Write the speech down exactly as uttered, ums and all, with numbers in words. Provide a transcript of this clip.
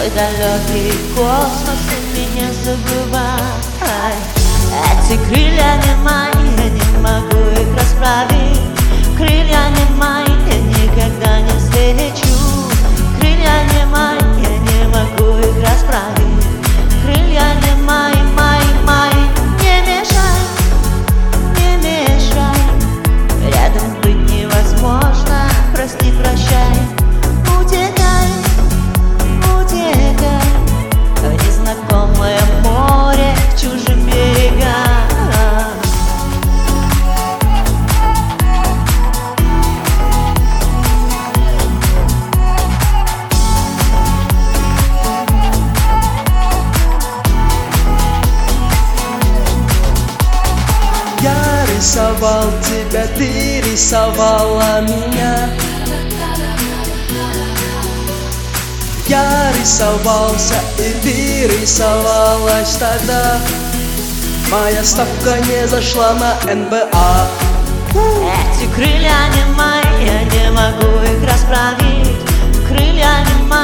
Твой далекий космос и меня забывай. Эти крылья не мои, я не могу их расправить. Крылья не мои, я никогда не встречу. Крылья не мои, я не могу их расправить. Крылья не мои, мои, мои. Не мешай, не мешай. Рядом быть невозможно, прости, прощай. Утекай, утекай в незнакомое море, к чужим берегам. Я рисовал тебя, ты рисовала меня. Я рисовался, и ты рисовалась тогда. Моя ставка не зашла на эн бэ а. Эти крылья не мои, я не могу их расправить. Крылья не мои.